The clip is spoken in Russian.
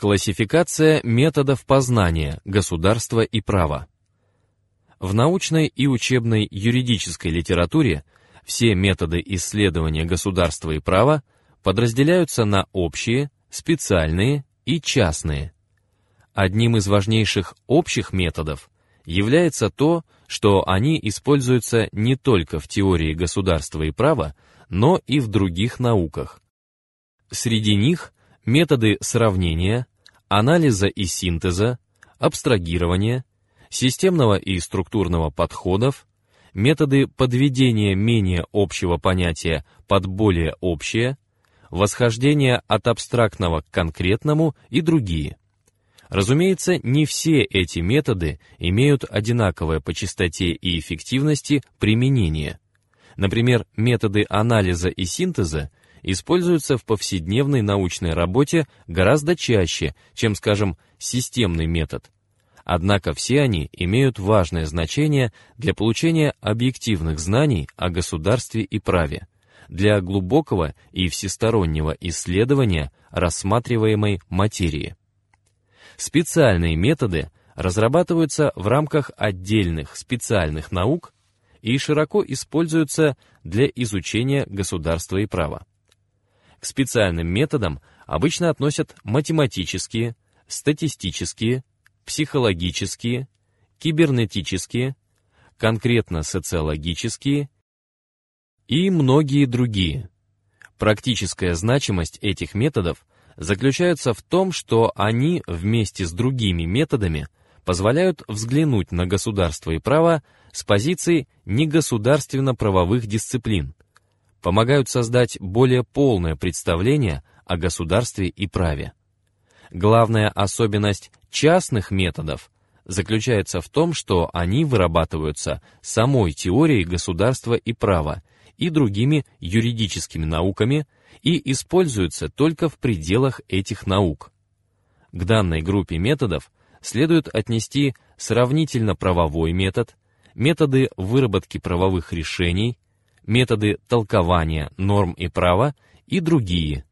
Классификация методов познания государства и права. В научной и учебной юридической литературе все методы исследования государства и права подразделяются на общие, специальные и частные. Одним из важнейших общих методов является то, что они используются не только в теории государства и права, но и в других науках. Среди них методы сравнения, анализа и синтеза, абстрагирования, системного и структурного подходов, методы подведения менее общего понятия под более общее, восхождения от абстрактного к конкретному и другие. Разумеется, не все эти методы имеют одинаковое по частоте и эффективности применение. Например, методы анализа и синтеза используются в повседневной научной работе гораздо чаще, чем, скажем, системный метод. Однако все они имеют важное значение для получения объективных знаний о государстве и праве, для глубокого и всестороннего исследования рассматриваемой материи. Специальные методы разрабатываются в рамках отдельных специальных наук и широко используются для изучения государства и права. К специальным методам обычно относят математические, статистические, психологические, кибернетические, конкретно социологические и многие другие. Практическая значимость этих методов заключается в том, что они вместе с другими методами позволяют взглянуть на государство и право с позиций негосударственно-правовых дисциплин, помогают создать более полное представление о государстве и праве. Главная особенность частных методов заключается в том, что они вырабатываются самой теорией государства и права и другими юридическими науками и используются только в пределах этих наук. К данной группе методов следует отнести сравнительно-правовой метод, методы выработки правовых решений, методы толкования норм и права и другие.